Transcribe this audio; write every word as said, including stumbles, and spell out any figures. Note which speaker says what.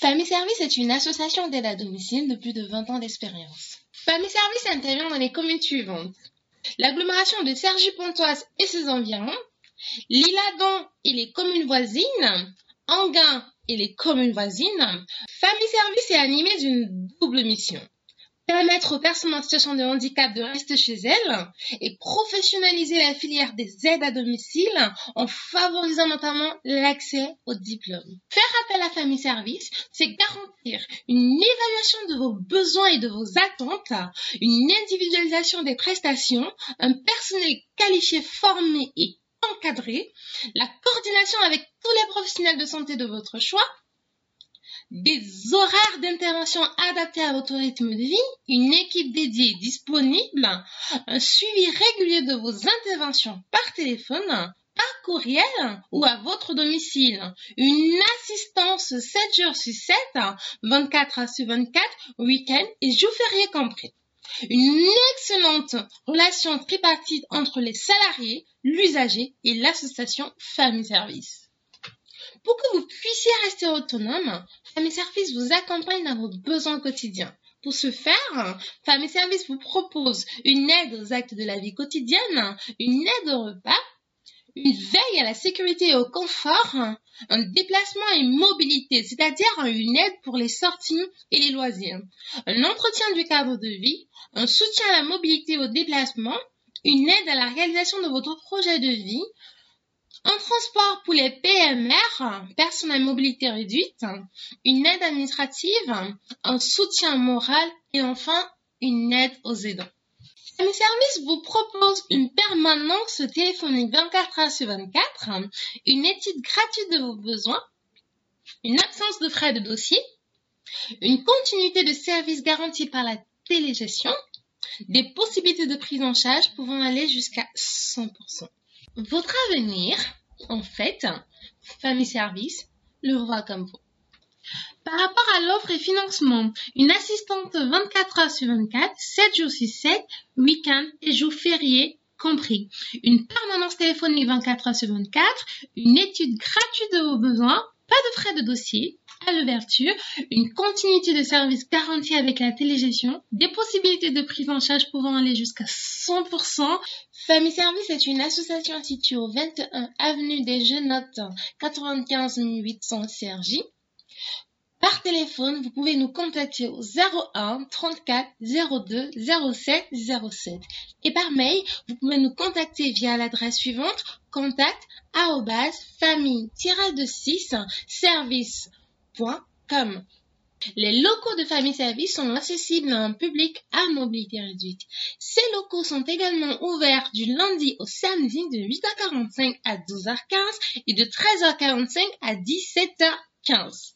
Speaker 1: Famille Service est une association d'aide à domicile de plus de vingt ans d'expérience. Famille Service intervient dans les communes suivantes: l'agglomération de Cergy-Pontoise et ses environs, l'Isle-Adam et les communes voisines, Enghien et les communes voisines. Famille Service est animée d'une double mission: permettre aux personnes en situation de handicap de rester chez elles et professionnaliser la filière des aides à domicile en favorisant notamment l'accès aux diplômes. Faire appel à Famille Service, c'est garantir une évaluation de vos besoins et de vos attentes, une individualisation des prestations, un personnel qualifié, formé et encadré, la coordination avec tous les professionnels de santé de votre choix, des horaires d'intervention adaptés à votre rythme de vie, une équipe dédiée disponible, un suivi régulier de vos interventions par téléphone, par courriel ou à votre domicile, une assistance sept jours sur sept, vingt-quatre heures sur vingt-quatre, week-end et jours fériés compris. Une excellente relation tripartite entre les salariés, l'usager et l'association Famille Service. Pour que vous puissiez rester autonome, Famille Service vous accompagne dans vos besoins quotidiens. Pour ce faire, Famille Service vous propose une aide aux actes de la vie quotidienne, une aide au repas, une veille à la sécurité et au confort, un déplacement et une mobilité, c'est-à-dire une aide pour les sorties et les loisirs, un entretien du cadre de vie, un soutien à la mobilité et au déplacement, une aide à la réalisation de votre projet de vie, un transport pour les P M R, personnes à mobilité réduite, une aide administrative, un soutien moral et enfin une aide aux aidants. Famille Service vous propose une permanence téléphonique vingt-quatre heures sur vingt-quatre, une étude gratuite de vos besoins, une absence de frais de dossier, une continuité de service garantie par la télégestion, des possibilités de prise en charge pouvant aller jusqu'à cent pour cent. Votre avenir, en fait, Famille Service le voit comme vous. Par rapport à l'offre et financement, une assistante vingt-quatre heures sur vingt-quatre, sept jours sur sept, week-end et jours fériés compris. Une permanence téléphonique vingt-quatre heures sur vingt-quatre, une étude gratuite de vos besoins, pas de frais de dossier, à l'ouverture, une continuité de service garantie avec la télégestion, des possibilités de prise en charge pouvant aller jusqu'à cent pour cent. Famille Service est une association située au vingt et un avenue des Genottes, quatre-vingt-quinze mille huit cents Cergy. Par téléphone, vous pouvez nous contacter au zéro un trente-quatre zéro deux zéro sept zéro sept. Et par mail, vous pouvez nous contacter via l'adresse suivante: contact arobase famille tiret six service point com. Les locaux de Famille Service sont accessibles à un public à mobilité réduite. Ces locaux sont également ouverts du lundi au samedi de huit heures quarante-cinq à douze heures quinze et de treize heures quarante-cinq à dix-sept heures quinze.